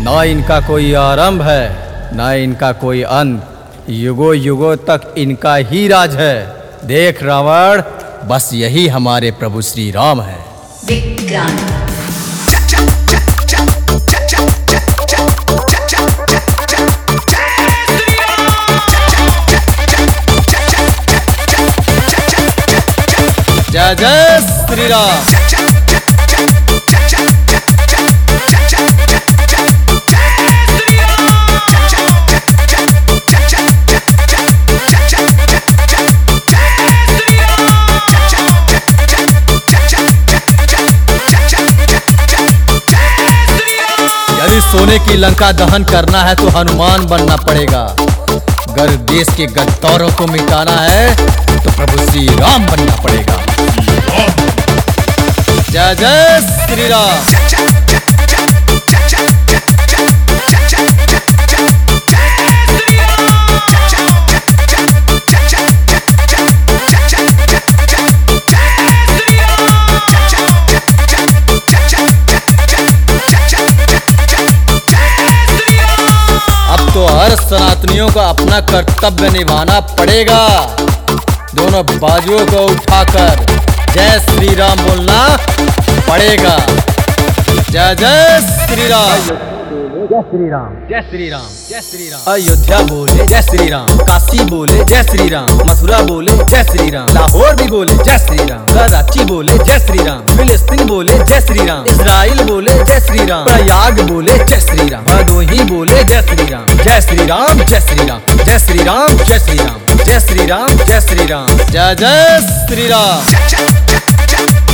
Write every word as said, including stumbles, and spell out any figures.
ना इनका कोई आरंभ है ना इनका कोई अंत, युगों युगों तक इनका ही राज है। देख रावण, बस यही हमारे प्रभु श्री राम है। विक्रांत। जय जय श्री राम। यदि सोने की लंका दहन करना है तो हनुमान बनना पड़ेगा। अगर देश के गद्दारों को मिटाना है तो प्रभु श्री राम बनना पड़ेगा। जय जय श्री राम। अब तो हर सनातनियों को अपना कर्तव्य निभाना पड़ेगा। दोनों बाजुओं को उठाकर जय श्री राम बोलना पड़ेगा। जय जय श्री राम। जय श्री राम, जय श्री राम, जय श्री राम। अयोध्या बोले जय श्री राम, काशी बोले जय श्री राम, मथुरा बोले जय श्री राम, लाहौर भी बोले जय श्री राम, कराची बोले जय श्री राम, फिलिस्तीन बोले जय श्री राम, इजराइल बोले जय श्री राम, प्रयाग बोले जय श्री राम, भदोही बोले जय श्री राम। जय श्री राम, जय श्री राम, जय श्री राम, जय श्री राम, जय श्री राम, जय श्री राम, जय जय श्री राम।